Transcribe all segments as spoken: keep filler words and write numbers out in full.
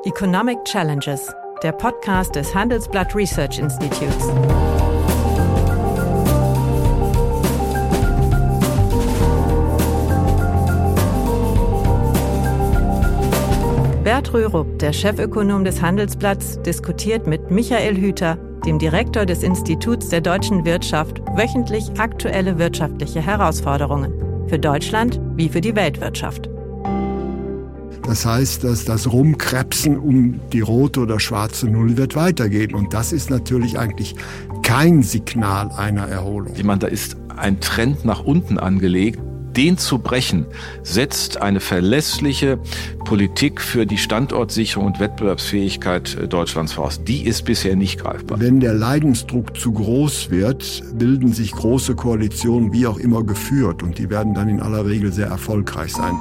Economic Challenges, der Podcast des Handelsblatt Research Institutes. Bert Rürup, der Chefökonom des Handelsblatts, diskutiert mit Michael Hüter, dem Direktor des Instituts der deutschen Wirtschaft, wöchentlich aktuelle wirtschaftliche Herausforderungen. Für Deutschland wie für die Weltwirtschaft. Das heißt, dass das Rumkrebsen um die rote oder schwarze Null wird weitergehen. Und das ist natürlich eigentlich kein Signal einer Erholung. Ich meine, da ist ein Trend nach unten angelegt. Den zu brechen, setzt eine verlässliche Politik für die Standortsicherung und Wettbewerbsfähigkeit Deutschlands voraus. Die ist bisher nicht greifbar. Wenn der Leidensdruck zu groß wird, bilden sich große Koalitionen, wie auch immer geführt. Und die werden dann in aller Regel sehr erfolgreich sein.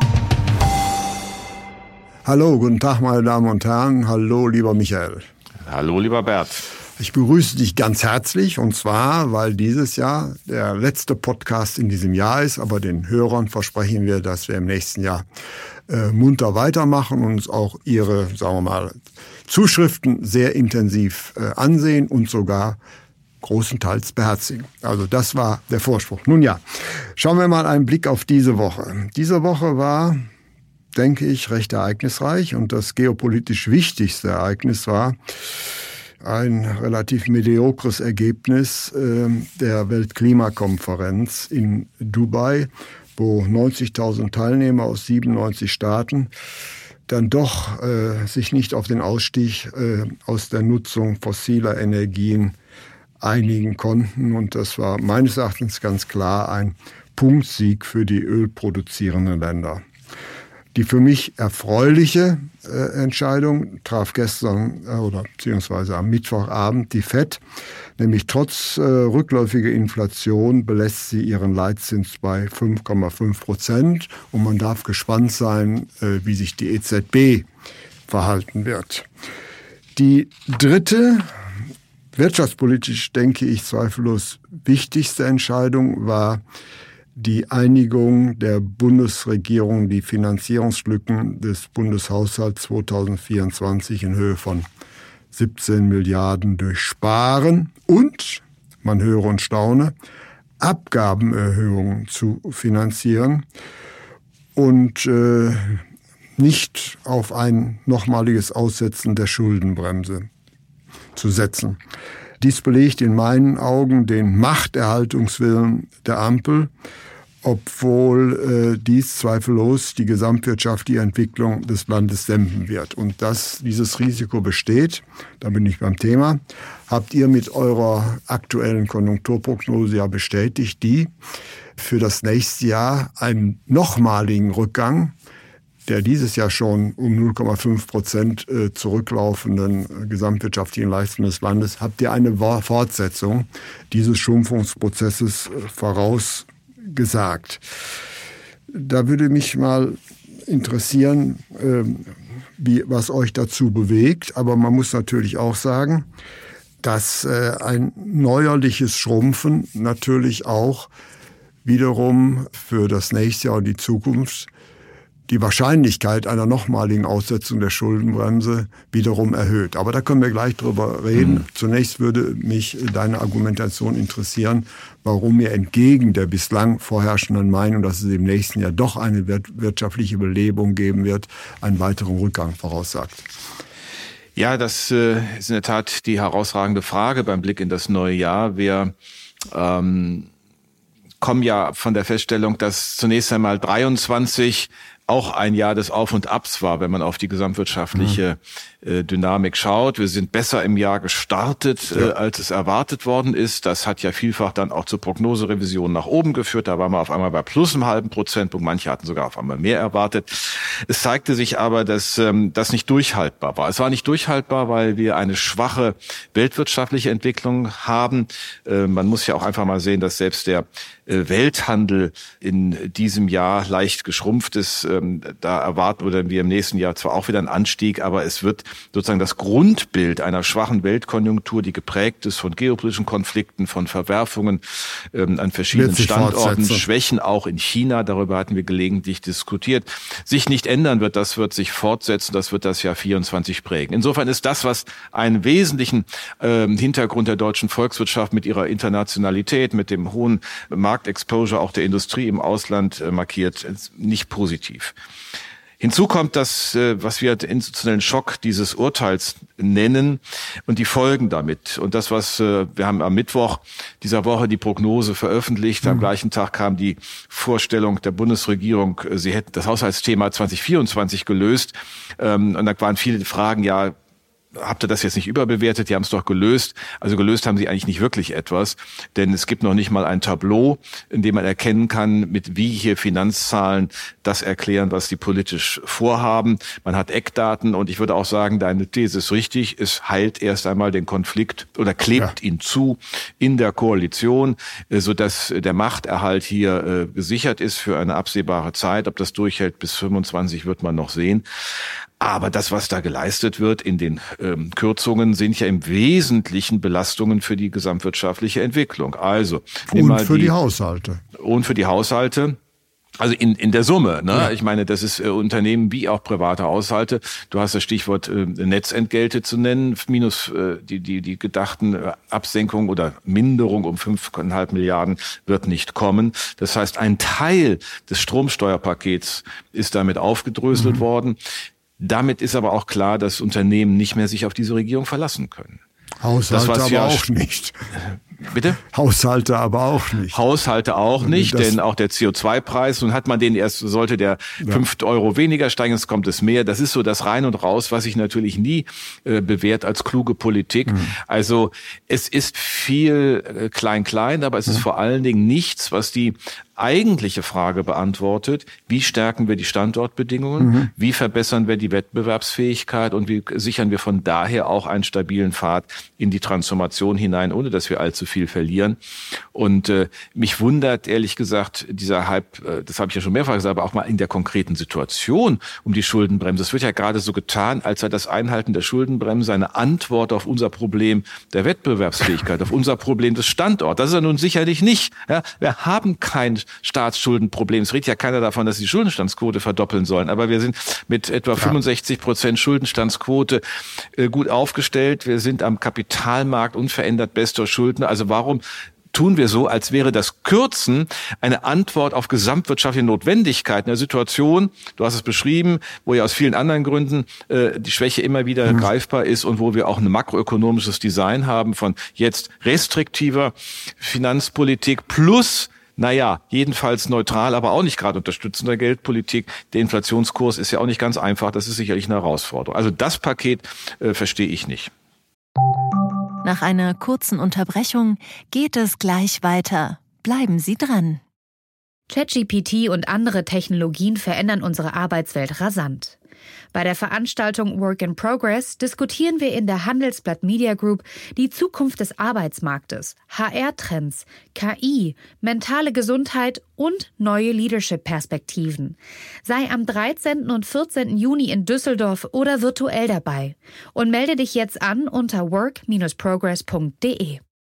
Hallo, guten Tag, meine Damen und Herren. Hallo, lieber Michael. Hallo, lieber Bert. Ich begrüße dich ganz herzlich, und zwar, weil dieses Jahr der letzte Podcast in diesem Jahr ist, aber den Hörern versprechen wir, dass wir im nächsten Jahr äh, munter weitermachen und uns auch ihre, sagen wir mal, Zuschriften sehr intensiv äh, ansehen und sogar großenteils beherzigen. Also das war der Vorspruch. Nun ja, schauen wir mal einen Blick auf diese Woche. Diese Woche war, denke ich, recht ereignisreich, und das geopolitisch wichtigste Ereignis war ein relativ mediokres Ergebnis äh, der Weltklimakonferenz in Dubai, wo neunzigtausend Teilnehmer aus siebenundneunzig Staaten dann doch äh, sich nicht auf den Ausstieg äh, aus der Nutzung fossiler Energien einigen konnten. Und das war meines Erachtens ganz klar ein Punktsieg für die ölproduzierenden Länder. Die für mich erfreuliche äh, Entscheidung traf gestern äh, oder beziehungsweise am Mittwochabend die Fed, nämlich trotz äh, rückläufiger Inflation belässt sie ihren Leitzins bei fünf Komma fünf Prozent, und man darf gespannt sein, äh, wie sich die E Z B verhalten wird. Die dritte, wirtschaftspolitisch denke ich zweifellos wichtigste Entscheidung war die Einigung der Bundesregierung, die Finanzierungslücken des Bundeshaushalts zweitausendvierundzwanzig in Höhe von siebzehn Milliarden durch Sparen und, man höre und staune, Abgabenerhöhungen zu finanzieren und äh, nicht auf ein nochmaliges Aussetzen der Schuldenbremse zu setzen. Dies belegt in meinen Augen den Machterhaltungswillen der Ampel, obwohl äh, dies zweifellos die gesamtwirtschaftliche Entwicklung des Landes dämpfen wird. Und dass dieses Risiko besteht, da bin ich beim Thema, habt ihr mit eurer aktuellen Konjunkturprognose ja bestätigt, die für das nächste Jahr einen nochmaligen Rückgang der dieses Jahr schon um null Komma fünf Prozent zurücklaufenden gesamtwirtschaftlichen Leistung des Landes, habt ihr eine Fortsetzung dieses Schrumpfungsprozesses vorausgesagt. Da würde mich mal interessieren, wie, was euch dazu bewegt. Aber man muss natürlich auch sagen, dass ein neuerliches Schrumpfen natürlich auch wiederum für das nächste Jahr und die Zukunft die Wahrscheinlichkeit einer nochmaligen Aussetzung der Schuldenbremse wiederum erhöht. Aber da können wir gleich drüber reden. Mhm. Zunächst würde mich deine Argumentation interessieren, warum ihr entgegen der bislang vorherrschenden Meinung, dass es im nächsten Jahr doch eine wirtschaftliche Belebung geben wird, einen weiteren Rückgang voraussagt. Ja, das äh, ist in der Tat die herausragende Frage beim Blick in das neue Jahr. Wir ähm, kommen ja von der Feststellung, dass zunächst einmal dreiundzwanzig auch ein Jahr des Auf und Abs war, wenn man auf die gesamtwirtschaftliche äh, Dynamik schaut. Wir sind besser im Jahr gestartet, ja. äh, als es erwartet worden ist. Das hat ja vielfach dann auch zur Prognoserevision nach oben geführt. Da waren wir auf einmal bei plus einem halben Prozentpunkt. Manche hatten sogar auf einmal mehr erwartet. Es zeigte sich aber, dass ähm, das nicht durchhaltbar war. Es war nicht durchhaltbar, weil wir eine schwache weltwirtschaftliche Entwicklung haben. Äh, man muss ja auch einfach mal sehen, dass selbst der äh, Welthandel in diesem Jahr leicht geschrumpft ist. ähm, da erwarten oder wir im nächsten Jahr zwar auch wieder einen Anstieg, aber es wird sozusagen das Grundbild einer schwachen Weltkonjunktur, die geprägt ist von geopolitischen Konflikten, von Verwerfungen ähm, an verschiedenen Standorten, Schwächen auch in China, darüber hatten wir gelegentlich diskutiert, sich nicht ändern wird. Das wird sich fortsetzen, das wird das Jahr vierundzwanzig prägen. Insofern ist das, was einen wesentlichen äh, Hintergrund der deutschen Volkswirtschaft mit ihrer Internationalität, mit dem hohen Marktexposure auch der Industrie im Ausland äh, markiert, nicht positiv. Hinzu kommt das, was wir den institutionellen Schock dieses Urteils nennen und die Folgen damit. Und das, was wir haben am Mittwoch dieser Woche die Prognose veröffentlicht. Am mhm. gleichen Tag kam die Vorstellung der Bundesregierung, sie hätten das Haushaltsthema zwanzig vierundzwanzig gelöst. Und da waren viele Fragen, ja, habt ihr das jetzt nicht überbewertet? Die haben es doch gelöst. Also gelöst haben sie eigentlich nicht wirklich etwas, denn es gibt noch nicht mal ein Tableau, in dem man erkennen kann, mit wie hier Finanzzahlen das erklären, was die politisch vorhaben. Man hat Eckdaten und ich würde auch sagen, deine These ist richtig. Es heilt erst einmal den Konflikt oder klebt ja. ihn zu in der Koalition, sodass der Machterhalt hier gesichert ist für eine absehbare Zeit. Ob das durchhält bis fünfundzwanzig, wird man noch sehen. Aber das, was da geleistet wird in den ähm, Kürzungen, sind ja im Wesentlichen Belastungen für die gesamtwirtschaftliche Entwicklung. Also und für die, die Haushalte. Und für die Haushalte. Also in in der Summe, ne? Ja. Ich meine, das ist äh, Unternehmen wie auch private Haushalte. Du hast das Stichwort äh, Netzentgelte zu nennen, minus äh, die die die gedachten äh, Absenkung oder Minderung um fünf Komma fünf Milliarden wird nicht kommen. Das heißt, ein Teil des Stromsteuerpakets ist damit aufgedröselt mhm. worden. Damit ist aber auch klar, dass Unternehmen nicht mehr sich auf diese Regierung verlassen können. Haushalte das, aber ja auch nicht. Bitte? Haushalte aber auch nicht. Haushalte auch nicht, das denn auch der C O zwei Preis, nun hat man den erst, sollte der ja. fünf Euro weniger steigen, jetzt kommt es mehr. Das ist so das Rein und Raus, was sich natürlich nie äh, bewährt als kluge Politik. Mhm. Also es ist viel äh, klein-klein, aber es ist mhm. vor allen Dingen nichts, was die eigentliche Frage beantwortet, wie stärken wir die Standortbedingungen, mhm. wie verbessern wir die Wettbewerbsfähigkeit und wie sichern wir von daher auch einen stabilen Pfad in die Transformation hinein, ohne dass wir allzu viel verlieren. Und äh, mich wundert ehrlich gesagt dieser Hype, äh, das habe ich ja schon mehrfach gesagt, aber auch mal in der konkreten Situation um die Schuldenbremse. Es wird ja gerade so getan, als sei das Einhalten der Schuldenbremse eine Antwort auf unser Problem der Wettbewerbsfähigkeit, auf unser Problem des Standorts. Das ist ja nun sicherlich nicht. Ja, wir haben kein Staatsschuldenproblem. Es redet ja keiner davon, dass sie die Schuldenstandsquote verdoppeln sollen. Aber wir sind mit etwa ja. fünfundsechzig Prozent Schuldenstandsquote äh, gut aufgestellt. Wir sind am Kapitalmarkt unverändert bester Schuldner. Also warum tun wir so, als wäre das Kürzen eine Antwort auf gesamtwirtschaftliche Notwendigkeiten der Situation, du hast es beschrieben, wo ja aus vielen anderen Gründen äh, die Schwäche immer wieder mhm. greifbar ist und wo wir auch ein makroökonomisches Design haben von jetzt restriktiver Finanzpolitik plus naja, jedenfalls neutral, aber auch nicht gerade unterstützender Geldpolitik. Der Inflationskurs ist ja auch nicht ganz einfach. Das ist sicherlich eine Herausforderung. Also das Paket äh, verstehe ich nicht. Nach einer kurzen Unterbrechung geht es gleich weiter. Bleiben Sie dran. ChatGPT und andere Technologien verändern unsere Arbeitswelt rasant. Bei der Veranstaltung Work in Progress diskutieren wir in der Handelsblatt Media Group die Zukunft des Arbeitsmarktes, H R-Trends, K I, mentale Gesundheit und neue Leadership-Perspektiven. Sei am dreizehnten und vierzehnten Juni in Düsseldorf oder virtuell dabei und melde dich jetzt an unter work dash progress punkt de.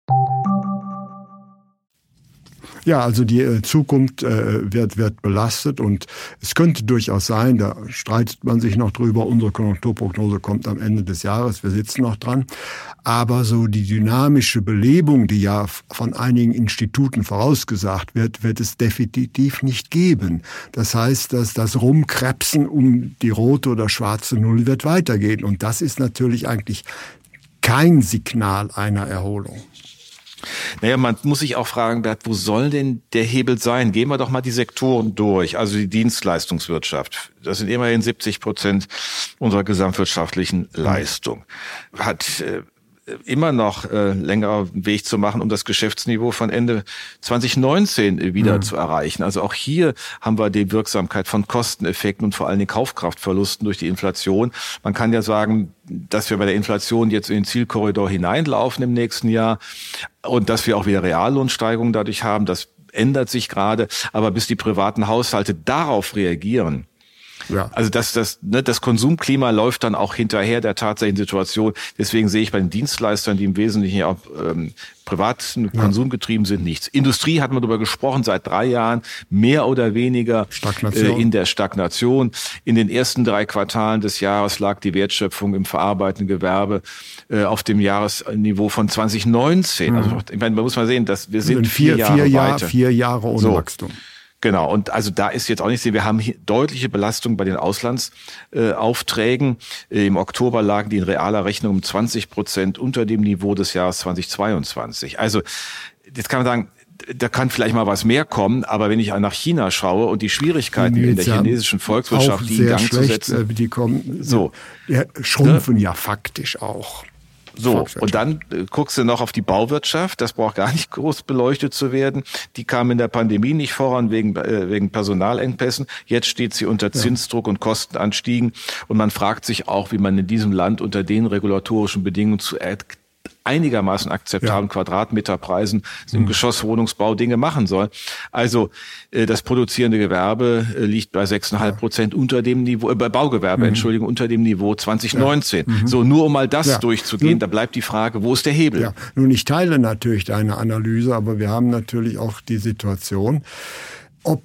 Ja, also die äh, Zukunft äh, wird, wird belastet und es könnte durchaus sein, da streitet man sich noch drüber, unsere Konjunkturprognose kommt am Ende des Jahres, wir sitzen noch dran, aber so die dynamische Belebung, die ja von einigen Instituten vorausgesagt wird, wird es definitiv nicht geben. Das heißt, dass das Rumkrebsen um die rote oder schwarze Null wird weitergehen und das ist natürlich eigentlich kein Signal einer Erholung. Naja, man muss sich auch fragen, Bert, wo soll denn der Hebel sein? Gehen wir doch mal die Sektoren durch, also die Dienstleistungswirtschaft. Das sind immerhin siebzig Prozent unserer gesamtwirtschaftlichen Leistung. Hat äh, immer noch äh, längerer Weg zu machen, um das Geschäftsniveau von Ende zwanzig neunzehn wieder mhm. zu erreichen. Also auch hier haben wir die Wirksamkeit von Kosteneffekten und vor allem den Kaufkraftverlusten durch die Inflation. Man kann ja sagen, dass wir bei der Inflation jetzt in den Zielkorridor hineinlaufen im nächsten Jahr und dass wir auch wieder Reallohnsteigerungen dadurch haben. Das ändert sich gerade. Aber bis die privaten Haushalte darauf reagieren, Ja. Also das, das, ne, das Konsumklima läuft dann auch hinterher der tatsächlichen Situation. Deswegen sehe ich bei den Dienstleistern, die im Wesentlichen auch ähm, privat konsumgetrieben sind, nichts. Industrie hat man darüber gesprochen, seit drei Jahren mehr oder weniger äh, in der Stagnation. In den ersten drei Quartalen des Jahres lag die Wertschöpfung im verarbeitenden Gewerbe äh, auf dem Jahresniveau von zwanzig neunzehn. Mhm. Also ich meine, man muss mal sehen, dass wir sind vier, vier Jahre vier Jahr, weiter. Vier Jahre ohne so. Wachstum. Genau, und also da ist jetzt auch nichts. Wir haben hier deutliche Belastung bei den Auslandsaufträgen. Äh, Im Oktober lagen die in realer Rechnung um zwanzig Prozent unter dem Niveau des Jahres zweitausendzweiundzwanzig. Also jetzt kann man sagen, da kann vielleicht mal was mehr kommen, aber wenn ich nach China schaue und die Schwierigkeiten die in der chinesischen Volkswirtschaft, die in Gang schlecht, zu setzen, die kommen, so ja, schrumpfen ne? ja faktisch auch. So, und dann äh, guckst du noch auf die Bauwirtschaft, das braucht gar nicht groß beleuchtet zu werden. Die kam in der Pandemie nicht voran wegen äh, wegen Personalengpässen. Jetzt steht sie unter Zinsdruck ja. und Kostenanstiegen. Und man fragt sich auch, wie man in diesem Land unter den regulatorischen Bedingungen zu äh, einigermaßen akzeptablen ja. Quadratmeterpreisen im mhm. Geschosswohnungsbau Dinge machen soll. Also äh, das produzierende Gewerbe äh, liegt bei sechs Komma fünf Prozent ja. unter dem Niveau, äh, bei Baugewerbe, mhm. Entschuldigung, unter dem Niveau zwanzig neunzehn. Ja. Mhm. So, nur um mal das ja. durchzugehen, nun, da bleibt die Frage, wo ist der Hebel? Ja. Nun, ich teile natürlich deine Analyse, aber wir haben natürlich auch die Situation, ob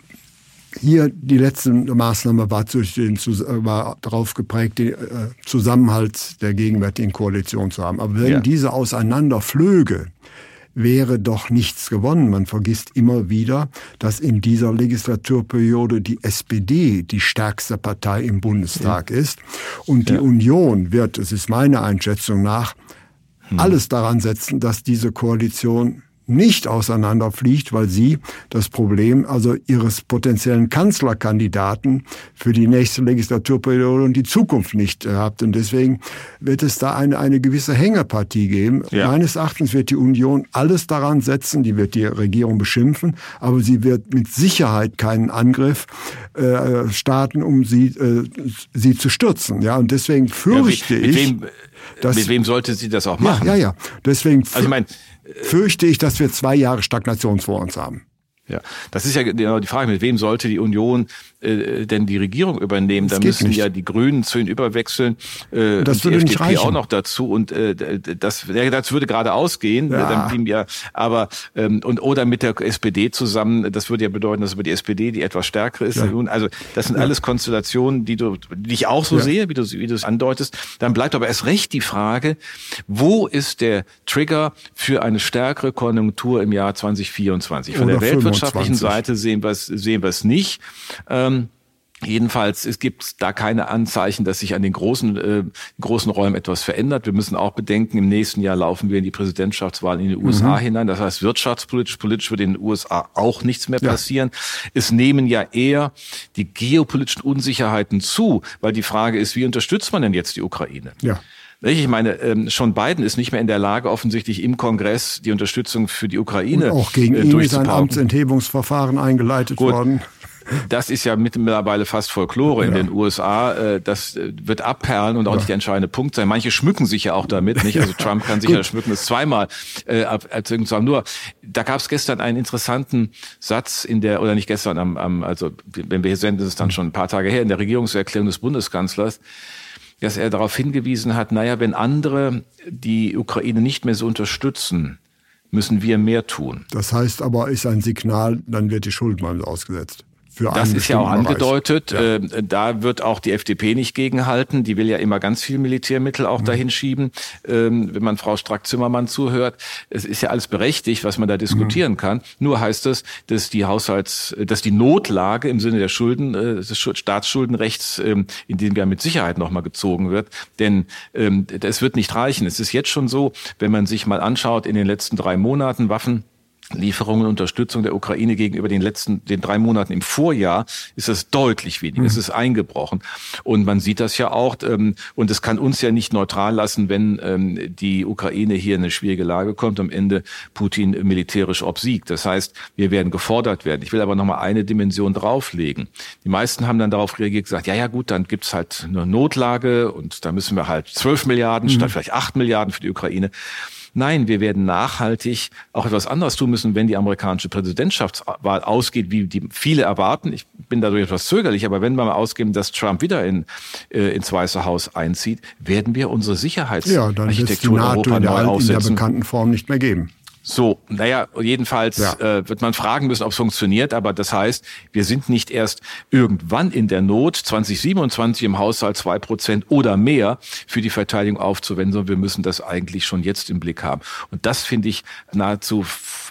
hier die letzte Maßnahme war, durch den, war darauf geprägt, den Zusammenhalt der gegenwärtigen Koalition zu haben. Aber wenn ja. diese auseinanderflöge, wäre doch nichts gewonnen. Man vergisst immer wieder, dass in dieser Legislaturperiode die S P D die stärkste Partei im Bundestag ja. ist. Und die ja. Union wird, es ist meine Einschätzung nach, hm. alles daran setzen, dass diese Koalition nicht auseinanderfliegt, weil sie das Problem also ihres potenziellen Kanzlerkandidaten für die nächste Legislaturperiode und die Zukunft nicht hat. Und deswegen wird es da eine, eine gewisse Hängepartie geben. Ja. Meines Erachtens wird die Union alles daran setzen, die wird die Regierung beschimpfen, aber sie wird mit Sicherheit keinen Angriff äh, starten, um sie, äh, sie zu stürzen. Ja, und deswegen fürchte ja, mit, mit ich... Wem, dass, mit wem sollte sie das auch machen? Ja, ja, ja. Deswegen also ich meine, fürchte ich, dass wir zwei Jahre Stagnation vor uns haben. Ja, das ist ja genau die Frage, mit wem sollte die Union äh, denn die Regierung übernehmen? Da müssen nicht. ja die Grünen zu ihnen überwechseln äh, das und würde die F D P nicht auch noch dazu und äh, das, das würde gerade ausgehen, ja. dann blieben ja, aber ähm, und oder mit der S P D zusammen, das würde ja bedeuten, dass über die S P D die etwas stärkere ist. Ja. Also das sind ja. alles Konstellationen, die du, die ich auch so ja. sehe, wie du wie du es andeutest. Dann bleibt aber erst recht die Frage, wo ist der Trigger für eine stärkere Konjunktur im Jahr zwanzig vierundzwanzig? Von oder der Weltwirtschaftlichen Seite sehen wir es sehen wir es nicht. Ähm, Jedenfalls, es gibt da keine Anzeichen, dass sich an den großen äh, großen Räumen etwas verändert. Wir müssen auch bedenken, im nächsten Jahr laufen wir in die Präsidentschaftswahl in die U S A mhm. hinein. Das heißt, wirtschaftspolitisch, politisch wird in den U S A auch nichts mehr passieren. Ja. Es nehmen ja eher die geopolitischen Unsicherheiten zu, weil die Frage ist, wie unterstützt man denn jetzt die Ukraine? Ja. Ich meine, schon Biden ist nicht mehr in der Lage, offensichtlich im Kongress die Unterstützung für die Ukraine und auch gegen ihn ist ein Amtsenthebungsverfahren eingeleitet Gut. worden. Das ist ja mittlerweile fast Folklore in ja. den U S A. Das wird abperlen und auch ja. nicht der entscheidende Punkt sein. Manche schmücken sich ja auch damit, nicht? Also Trump kann sich ja schmücken, das zweimal äh, erzeugen. Nur, da gab es gestern einen interessanten Satz in der, oder nicht gestern, am, am, also wenn wir hier senden, ist es dann schon ein paar Tage her, in der Regierungserklärung des Bundeskanzlers, dass er darauf hingewiesen hat, naja, wenn andere die Ukraine nicht mehr so unterstützen, müssen wir mehr tun. Das heißt aber, ist ein Signal, dann wird die Schuld mal ausgesetzt. Das ist ja auch angedeutet. Ja. Äh, da wird auch die F D P nicht gegenhalten. Die will ja immer ganz viel Militärmittel auch mhm. dahin schieben. Ähm, wenn man Frau Strack-Zimmermann zuhört, es ist ja alles berechtigt, was man da diskutieren mhm. kann. Nur heißt es, dass die Haushalts, dass die Notlage im Sinne der Schulden, äh, des Staatsschuldenrechts, ähm, in dem ja mit Sicherheit nochmal gezogen wird. Denn ähm, das wird nicht reichen. Es ist jetzt schon so, wenn man sich mal anschaut, in den letzten drei Monaten Waffen, Lieferungen, Unterstützung der Ukraine gegenüber den letzten, den drei Monaten im Vorjahr ist das deutlich weniger. Mhm. Es ist eingebrochen. Und man sieht das ja auch. Ähm, und es kann uns ja nicht neutral lassen, wenn ähm, die Ukraine hier in eine schwierige Lage kommt, am Ende Putin militärisch obsiegt. Das heißt, wir werden gefordert werden. Ich will aber nochmal eine Dimension drauflegen. Die meisten haben dann darauf reagiert, gesagt, ja, ja gut, dann gibt's halt eine Notlage und da müssen wir halt zwölf Milliarden mhm. statt vielleicht acht Milliarden für die Ukraine. Nein, wir werden nachhaltig auch etwas anderes tun müssen, wenn die amerikanische Präsidentschaftswahl ausgeht, wie die viele erwarten. Ich bin dadurch etwas zögerlich, aber wenn wir mal ausgeben, dass Trump wieder in, äh, ins Weiße Haus einzieht, werden wir unsere Sicherheitsarchitektur ja, in Europa neu aufsetzen. In der bekannten Form nicht mehr geben. So, naja, jedenfalls ja. äh, wird man fragen müssen, ob es funktioniert, aber das heißt, wir sind nicht erst irgendwann in der Not, zwanzig siebenundzwanzig im Haushalt zwei Prozent oder mehr für die Verteidigung aufzuwenden, sondern wir müssen das eigentlich schon jetzt im Blick haben. Und das finde ich nahezu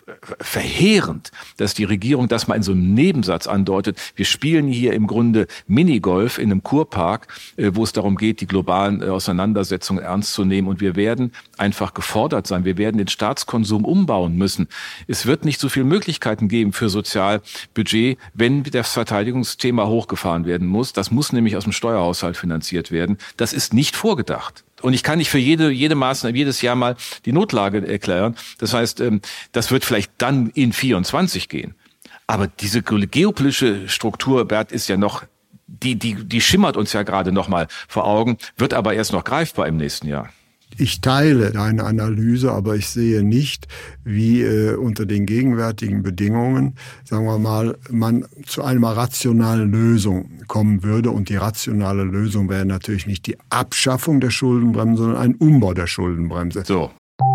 verheerend, dass die Regierung das mal in so einem Nebensatz andeutet. Wir spielen hier im Grunde Minigolf in einem Kurpark, äh, wo es darum geht, die globalen äh, Auseinandersetzungen ernst zu nehmen, und wir werden einfach gefordert sein. Wir werden den Staatskonsum umbauen müssen. Es wird nicht so viele Möglichkeiten geben für Sozialbudget, wenn das Verteidigungsthema hochgefahren werden muss. Das muss nämlich aus dem Steuerhaushalt finanziert werden. Das ist nicht vorgedacht. Und ich kann nicht für jede, jede Maßnahme jedes Jahr mal die Notlage erklären. Das heißt, das wird vielleicht dann in vierundzwanzig gehen. Aber diese geopolitische Struktur, Bert, ist ja noch, die, die, die schimmert uns ja gerade noch mal vor Augen, wird aber erst noch greifbar im nächsten Jahr. Ich teile deine Analyse, aber ich sehe nicht, wie äh, unter den gegenwärtigen Bedingungen, sagen wir mal, man zu einer rationalen Lösung kommen würde. Und die rationale Lösung wäre natürlich nicht die Abschaffung der Schuldenbremse, sondern ein Umbau der Schuldenbremse. So.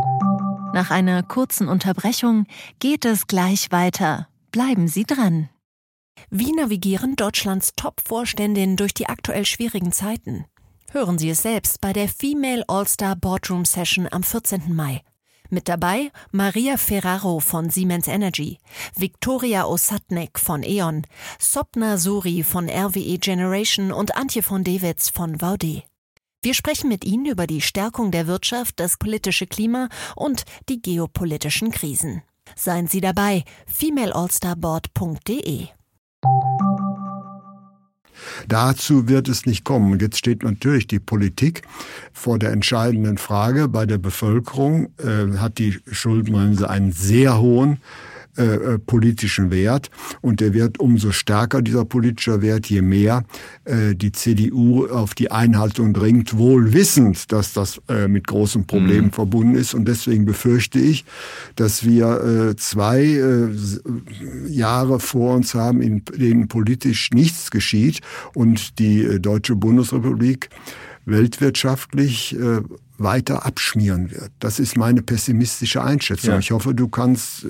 Nach einer kurzen Unterbrechung geht es gleich weiter. Bleiben Sie dran. Wie navigieren Deutschlands Top-Vorständinnen durch die aktuell schwierigen Zeiten? Hören Sie es selbst bei der Female All-Star Boardroom Session am vierzehnten Mai. Mit dabei Maria Ferraro von Siemens Energy, Viktoria Osatnek von E.ON, Sopna Suri von R W E Generation und Antje von Dewitz von V D. Wir sprechen mit Ihnen über die Stärkung der Wirtschaft, das politische Klima und die geopolitischen Krisen. Seien Sie dabei, female all star board punkt de. Dazu wird es nicht kommen. Und jetzt steht natürlich die Politik vor der entscheidenden Frage. Bei der Bevölkerung äh, hat die Schuldenbremse einen sehr hohen äh, politischen Wert. Und der wird umso stärker, dieser politische Wert, je mehr äh, die C D U auf die Einhaltung dringt, wohl wissend, dass das äh, mit großen Problemen mhm. verbunden ist. Und deswegen befürchte ich, dass wir äh, zwei äh, Jahre vor uns haben, in denen politisch nichts geschieht und die äh, Deutsche Bundesrepublik weltwirtschaftlich äh, weiter abschmieren wird. Das ist meine pessimistische Einschätzung. Ja. Ich hoffe, du kannst äh,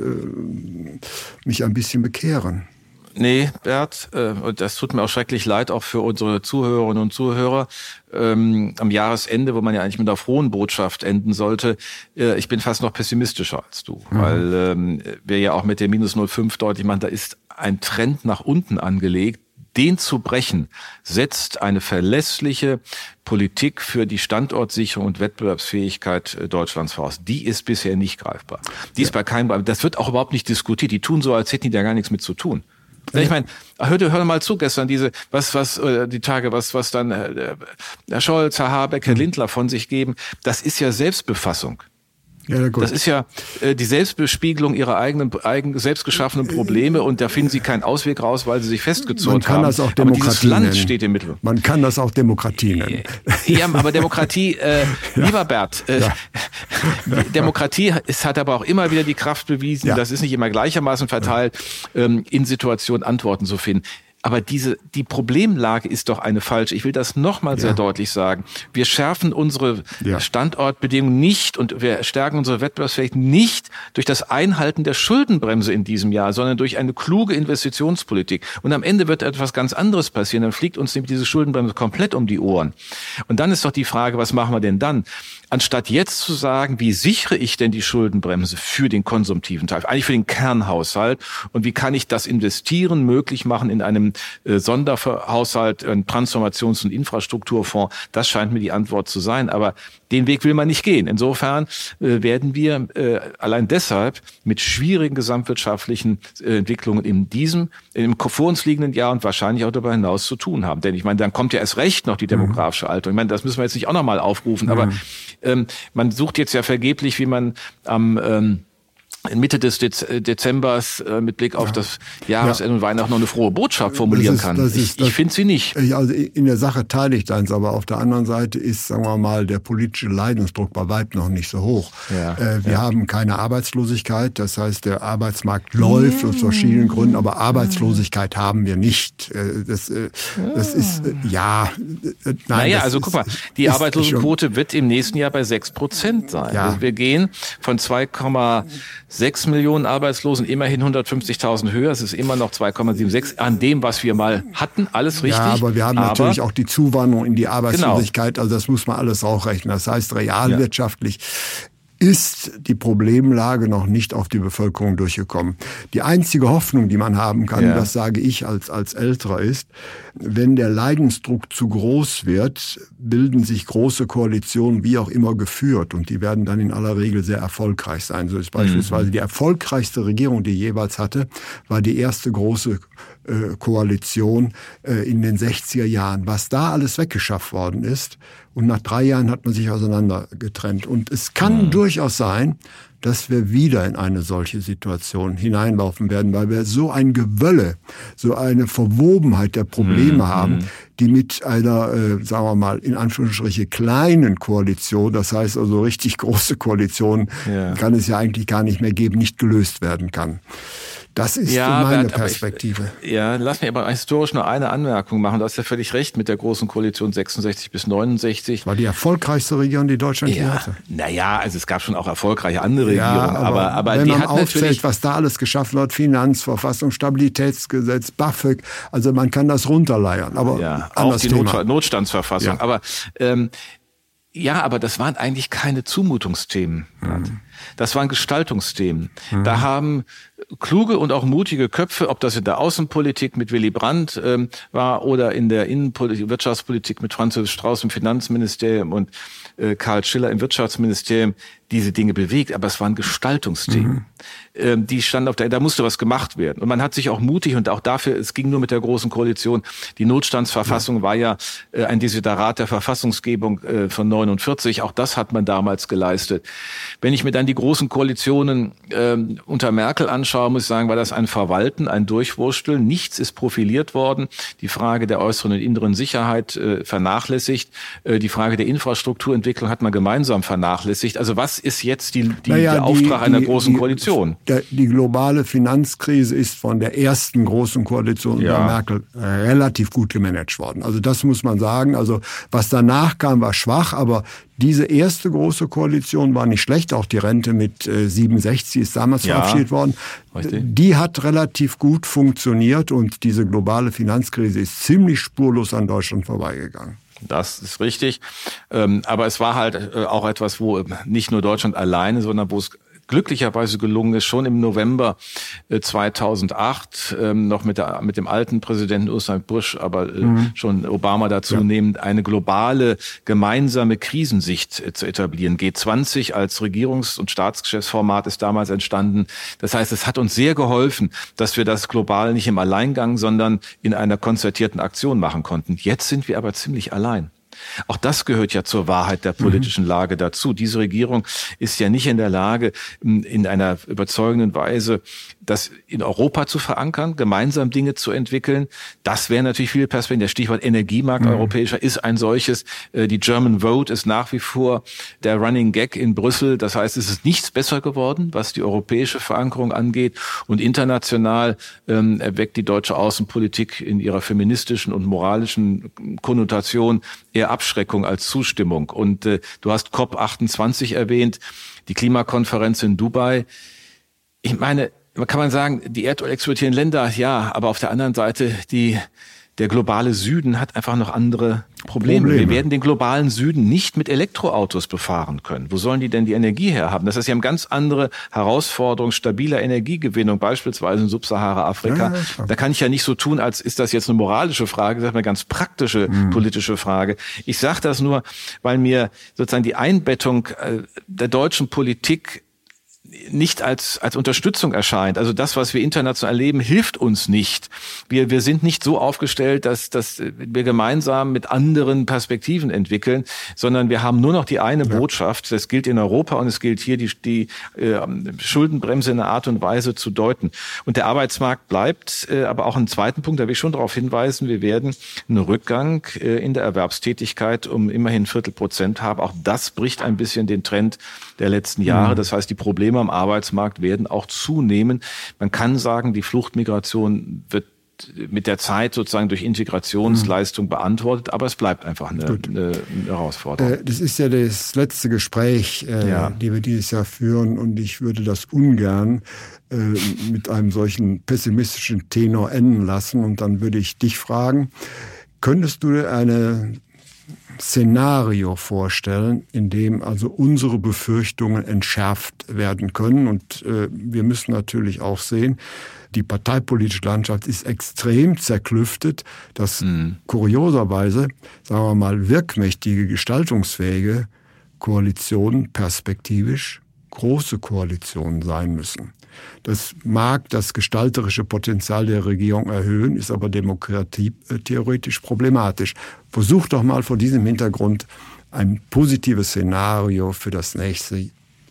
mich ein bisschen bekehren. Nee, Bert, äh, und das tut mir auch schrecklich leid, auch für unsere Zuhörerinnen und Zuhörer. Ähm, am Jahresende, wo man ja eigentlich mit einer frohen Botschaft enden sollte, äh, ich bin fast noch pessimistischer als du. Mhm. Weil ähm, wir ja auch mit der minus null Komma fünf deutlich machen, da ist ein Trend nach unten angelegt. Den zu brechen, setzt eine verlässliche Politik für die Standortsicherung und Wettbewerbsfähigkeit Deutschlands voraus. Die ist bisher nicht greifbar. Die ja. ist bei keinem, das wird auch überhaupt nicht diskutiert. Die tun so, als hätten die da gar nichts mit zu tun. Ja. Ich meine, hör, hör mal zu gestern, diese, was, was, äh, die Tage, was, was dann äh, Herr Scholz, Herr Habeck, Herr Lindner von sich geben, das ist ja Selbstbefassung. Ja, gut. Das ist ja äh, die Selbstbespiegelung ihrer eigenen, eigen, selbstgeschaffenen Probleme, und da finden sie keinen Ausweg raus, weil sie sich festgezurrt haben. Man kann das auch Demokratie aber dieses Land nennen. Steht im Mittel. Man kann das auch Demokratie nennen. Ja, aber Demokratie, äh, ja. lieber Bert, äh, ja. Demokratie ist, hat aber auch immer wieder die Kraft bewiesen, ja. das ist nicht immer gleichermaßen verteilt, ähm, in Situationen Antworten zu finden. Aber diese, die Problemlage ist doch eine falsche. Ich will das nochmal ja. sehr deutlich sagen. Wir schärfen unsere ja. Standortbedingungen nicht und wir stärken unsere Wettbewerbsfähigkeit nicht durch das Einhalten der Schuldenbremse in diesem Jahr, sondern durch eine kluge Investitionspolitik. Und am Ende wird etwas ganz anderes passieren. Dann fliegt uns nämlich diese Schuldenbremse komplett um die Ohren. Und dann ist doch die Frage, was machen wir denn dann? Anstatt jetzt zu sagen, wie sichere ich denn die Schuldenbremse für den konsumtiven Teil, eigentlich für den Kernhaushalt, und wie kann ich das Investieren möglich machen in einem äh, Sonderhaushalt, ein Transformations- und Infrastrukturfonds, das scheint mir die Antwort zu sein. Aber den Weg will man nicht gehen. Insofern äh, werden wir äh, allein deshalb mit schwierigen gesamtwirtschaftlichen äh, Entwicklungen in diesem, im vor uns liegenden Jahr und wahrscheinlich auch darüber hinaus zu tun haben. Denn ich meine, dann kommt ja erst recht noch die demografische Alterung. Ich meine, das müssen wir jetzt nicht auch nochmal aufrufen, aber ähm, man sucht jetzt ja vergeblich, wie man am ähm, Mitte des Dezembers äh, mit Blick auf ja. das Jahresende ja. und Weihnachten noch eine frohe Botschaft formulieren ist, kann. Ist, ich ich finde sie nicht. Also in der Sache teile ich deins, aber auf der anderen Seite ist, sagen wir mal, der politische Leidensdruck bei weitem noch nicht so hoch. Ja. Äh, wir ja. haben keine Arbeitslosigkeit, das heißt, der Arbeitsmarkt läuft ja. aus verschiedenen Gründen, aber Arbeitslosigkeit haben wir nicht. Äh, das, äh, das ist, äh, ja, äh, nein. Naja, also ist, guck mal, die Arbeitslosenquote wird im nächsten Jahr bei sechs Prozent sein. Ja. Also wir gehen von zwei Komma sechs Millionen Arbeitslosen, immerhin hundertfünfzigtausend höher. Es ist immer noch zwei Komma sechsundsiebzig an dem, was wir mal hatten. Alles richtig. Ja, aber wir haben aber natürlich auch die Zuwanderung in die Arbeitslosigkeit. Genau. Also das muss man alles auch rechnen. Das heißt, realwirtschaftlich ja. ist die Problemlage noch nicht auf die Bevölkerung durchgekommen. Die einzige Hoffnung, die man haben kann, ja. das sage ich als, als Älterer, ist, wenn der Leidensdruck zu groß wird, bilden sich große Koalitionen, wie auch immer, geführt. Und die werden dann in aller Regel sehr erfolgreich sein. So ist beispielsweise mhm. die erfolgreichste Regierung, die jeweils hatte, war die erste große äh, Koalition äh, in den sechziger Jahren. Was da alles weggeschafft worden ist, und nach drei Jahren hat man sich auseinandergetrennt. Und es kann mhm. durchaus sein, dass wir wieder in eine solche Situation hineinlaufen werden, weil wir so ein Gewölle, so eine Verwobenheit der Probleme mhm. haben, die mit einer, äh, sagen wir mal, in Anführungsstriche kleinen Koalition, das heißt also richtig große Koalition, ja. kann es ja eigentlich gar nicht mehr geben, nicht gelöst werden kann. Das ist ja, meine Bert, Perspektive. Ich, ja, lass mich aber historisch nur eine Anmerkung machen. Du hast ja völlig recht mit der großen Koalition sechsundsechzig bis neunundsechzig. War die erfolgreichste Regierung, die Deutschland ja, je hatte. Naja, also es gab schon auch erfolgreiche andere ja, Regierungen. Aber, aber, aber wenn die man hat aufzählt, was da alles geschaffen wird, Finanzverfassung, Stabilitätsgesetz, BAföG, also man kann das runterleiern. Aber ja, auch die Not, Notstandsverfassung. Ja. Aber ähm, ja, aber das waren eigentlich keine Zumutungsthemen. Mhm. Das waren Gestaltungsthemen. Mhm. Da haben kluge und auch mutige Köpfe, ob das in der Außenpolitik mit Willy Brandt ähm, war oder in der Innenpolitik, Wirtschaftspolitik mit Franz Josef Strauß im Finanzministerium und äh, Karl Schiller im Wirtschaftsministerium, diese Dinge bewegt. Aber es waren Gestaltungsthemen. Mhm. Ähm, die standen auf der, da musste was gemacht werden. Und man hat sich auch mutig und auch dafür, es ging nur mit der Großen Koalition. Die Notstandsverfassung ja. war ja äh, ein Desiderat der Verfassungsgebung äh, von neunundvierzig. Auch das hat man damals geleistet. Wenn ich mir dann die großen Koalitionen äh, unter Merkel anschaue, muss ich sagen, war das ein Verwalten, ein Durchwursteln. Nichts ist profiliert worden. Die Frage der äußeren und inneren Sicherheit äh, vernachlässigt. Äh, die Frage der Infrastrukturentwicklung hat man gemeinsam vernachlässigt. Also was ist jetzt die, die, naja, der Auftrag die, einer die, großen die, Koalition? Der, die globale Finanzkrise ist von der ersten großen Koalition unter ja. Merkel relativ gut gemanagt worden. Also das muss man sagen. Also was danach kam, war schwach, aber diese erste große Koalition war nicht schlecht. Auch die Rente mit äh, siebenundsechzig ist damals ja, verabschiedet worden. Richtig. Die hat relativ gut funktioniert und diese globale Finanzkrise ist ziemlich spurlos an Deutschland vorbeigegangen. Das ist richtig. Aber es war halt auch etwas, wo nicht nur Deutschland alleine, sondern wo es glücklicherweise gelungen ist, schon im November zweitausendacht, ähm, noch mit, der, mit dem alten Präsidenten Ursula Bush, aber äh, mhm. schon Obama dazu ja. nehmend, eine globale gemeinsame Krisensicht äh, zu etablieren. G zwanzig als Regierungs- und Staatsgeschäftsformat ist damals entstanden. Das heißt, es hat uns sehr geholfen, dass wir das global nicht im Alleingang, sondern in einer konzertierten Aktion machen konnten. Jetzt sind wir aber ziemlich allein. Auch das gehört ja zur Wahrheit der politischen Lage dazu. Diese Regierung ist ja nicht in der Lage, in einer überzeugenden Weise das in Europa zu verankern, gemeinsam Dinge zu entwickeln. Das wäre natürlich viele Perspektiven. Der Stichwort Energiemarkt mhm. europäischer ist ein solches. Die German Vote ist nach wie vor der Running Gag in Brüssel. Das heißt, es ist nichts besser geworden, was die europäische Verankerung angeht. Und international ähm, erweckt die deutsche Außenpolitik in ihrer feministischen und moralischen Konnotation eher Abschreckung als Zustimmung. Und äh, du hast C O P achtundzwanzig erwähnt, die Klimakonferenz in Dubai. Ich meine, man kann man sagen, die Erdöl exportierenden Länder, ja, aber auf der anderen Seite, die, der globale Süden hat einfach noch andere Probleme. Probleme. Wir werden den globalen Süden nicht mit Elektroautos befahren können. Wo sollen die denn die Energie herhaben? Das heißt, sie haben ganz andere Herausforderungen stabiler Energiegewinnung, beispielsweise in Subsahara-Afrika. Ja, ja, da kann ich ja nicht so tun, als ist das jetzt eine moralische Frage, das ist eine ganz praktische mhm. politische Frage. Ich sage das nur, weil mir sozusagen die Einbettung der deutschen Politik nicht als als Unterstützung erscheint. Also das, was wir international erleben, hilft uns nicht. Wir wir sind nicht so aufgestellt, dass dass wir gemeinsam mit anderen Perspektiven entwickeln, sondern wir haben nur noch die eine ja. Botschaft. Das gilt in Europa und es gilt hier, die die äh, Schuldenbremse in einer Art und Weise zu deuten. Und der Arbeitsmarkt bleibt, äh, aber auch einen zweiten Punkt, da will ich schon darauf hinweisen, wir werden einen Rückgang äh, in der Erwerbstätigkeit um immerhin ein Viertel Prozent haben. Auch das bricht ein bisschen den Trend der letzten Jahre. Mhm. Das heißt, die Probleme am Arbeitsmarkt werden auch zunehmen. Man kann sagen, die Fluchtmigration wird mit der Zeit sozusagen durch Integrationsleistung beantwortet, aber es bleibt einfach eine, eine, eine Herausforderung. Das ist ja das letzte Gespräch, äh, ja. die wir dieses Jahr führen, und ich würde das ungern äh, mit einem solchen pessimistischen Tenor enden lassen. Und dann würde ich dich fragen, könntest du eine Szenario vorstellen, in dem also unsere Befürchtungen entschärft werden können? Und äh, wir müssen natürlich auch sehen, die parteipolitische Landschaft ist extrem zerklüftet, dass mhm. kurioserweise, sagen wir mal, wirkmächtige, gestaltungsfähige Koalitionen perspektivisch große Koalitionen sein müssen. Das mag das gestalterische Potenzial der Regierung erhöhen, ist aber demokratietheoretisch problematisch. Versuch doch mal vor diesem Hintergrund ein positives Szenario für das nächste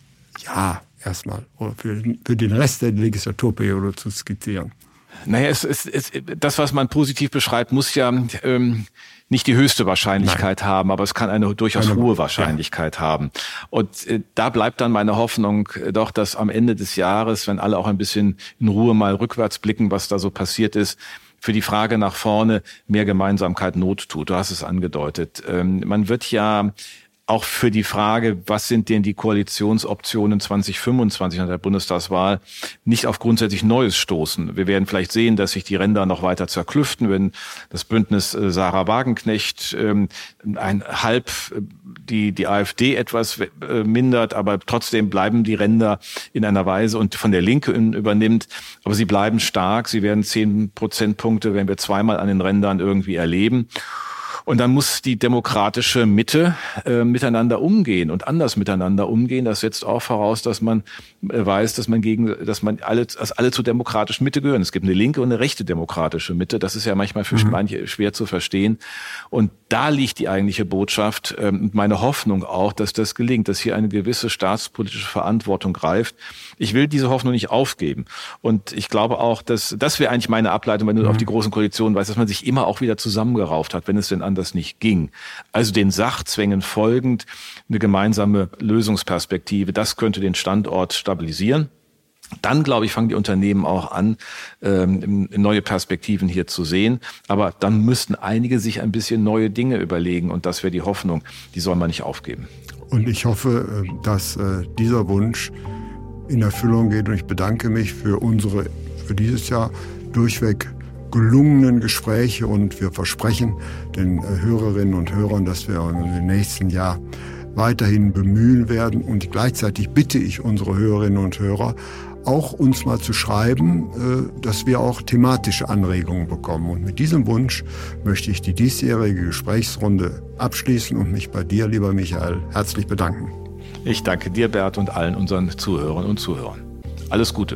Jahr erstmal oder für, für den Rest der Legislaturperiode zu skizzieren. Naja, es, es, es, das, was man positiv beschreibt, muss ja ähm, nicht die höchste Wahrscheinlichkeit Nein. haben, aber es kann eine durchaus eine, hohe Wahrscheinlichkeit ja. haben. Und äh, da bleibt dann meine Hoffnung äh, doch, dass am Ende des Jahres, wenn alle auch ein bisschen in Ruhe mal rückwärts blicken, was da so passiert ist, für die Frage nach vorne mehr Gemeinsamkeit Not tut. Du hast es angedeutet. Ähm, man wird ja auch für die Frage, was sind denn die Koalitionsoptionen zwanzig fünfundzwanzig nach der Bundestagswahl, nicht auf grundsätzlich Neues stoßen. Wir werden vielleicht sehen, dass sich die Ränder noch weiter zerklüften, wenn das Bündnis äh, Sarah Wagenknecht ähm, ein halb äh, die die AfD etwas äh, mindert, aber trotzdem bleiben die Ränder in einer Weise und von der Linke in, übernimmt. Aber sie bleiben stark. Sie werden zehn Prozentpunkte, wenn wir zweimal an den Rändern irgendwie erleben. Und dann muss die demokratische Mitte äh, miteinander umgehen und anders miteinander umgehen. Das setzt auch voraus, dass man äh, weiß, dass man gegen, dass man alle, dass alle zur demokratischen Mitte gehören. Es gibt eine linke und eine rechte demokratische Mitte. Das ist ja manchmal für mhm. manche schwer zu verstehen. Und da liegt die eigentliche Botschaft ähm, und meine Hoffnung auch, dass das gelingt, dass hier eine gewisse staatspolitische Verantwortung greift. Ich will diese Hoffnung nicht aufgeben. Und ich glaube auch, dass das wäre eigentlich meine Ableitung, wenn du mhm. auf die großen Koalitionen weißt, dass man sich immer auch wieder zusammengerauft hat, wenn es denn anders nicht ging. Also den Sachzwängen folgend eine gemeinsame Lösungsperspektive, das könnte den Standort stabilisieren. Dann, glaube ich, fangen die Unternehmen auch an, ähm, neue Perspektiven hier zu sehen. Aber dann müssten einige sich ein bisschen neue Dinge überlegen. Und das wäre die Hoffnung, die soll man nicht aufgeben. Und ich hoffe, dass äh, dieser Wunsch in Erfüllung geht. Und ich bedanke mich für unsere, für dieses Jahr durchweg gelungenen Gespräche. Und wir versprechen den äh, Hörerinnen und Hörern, dass wir im nächsten Jahr weiterhin bemühen werden. Und gleichzeitig bitte ich unsere Hörerinnen und Hörer, auch uns mal zu schreiben, dass wir auch thematische Anregungen bekommen. Und mit diesem Wunsch möchte ich die diesjährige Gesprächsrunde abschließen und mich bei dir, lieber Michael, herzlich bedanken. Ich danke dir, Bert, und allen unseren Zuhörern und Zuhörern. Alles Gute.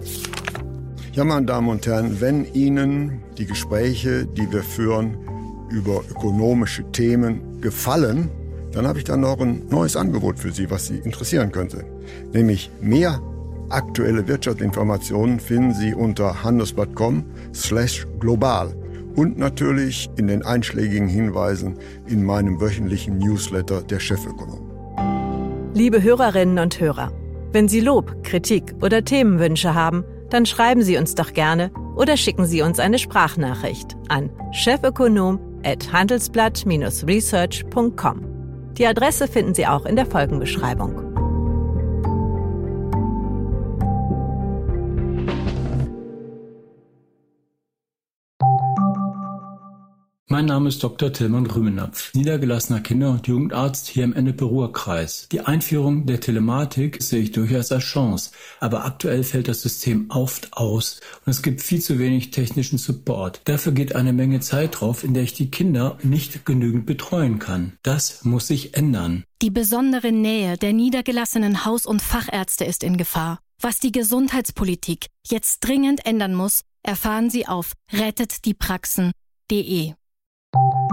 Ja, meine Damen und Herren, wenn Ihnen die Gespräche, die wir führen, über ökonomische Themen gefallen, dann habe ich dann noch ein neues Angebot für Sie, was Sie interessieren könnte. Nämlich mehr aktuelle Wirtschaftsinformationen finden Sie unter handelsblatt punkt com slash global und natürlich in den einschlägigen Hinweisen in meinem wöchentlichen Newsletter der Chefökonom. Liebe Hörerinnen und Hörer, wenn Sie Lob, Kritik oder Themenwünsche haben, dann schreiben Sie uns doch gerne oder schicken Sie uns eine Sprachnachricht an chefökonom at handelsblatt dash research punkt com. Die Adresse finden Sie auch in der Folgenbeschreibung. Mein Name ist Doktor Tilman Rümenapf, niedergelassener Kinder- und Jugendarzt hier im Ennepe-Ruhr-Kreis. Die Einführung der Telematik sehe ich durchaus als Chance, aber aktuell fällt das System oft aus und es gibt viel zu wenig technischen Support. Dafür geht eine Menge Zeit drauf, in der ich die Kinder nicht genügend betreuen kann. Das muss sich ändern. Die besondere Nähe der niedergelassenen Haus- und Fachärzte ist in Gefahr. Was die Gesundheitspolitik jetzt dringend ändern muss, erfahren Sie auf rettet die praxen punkt de.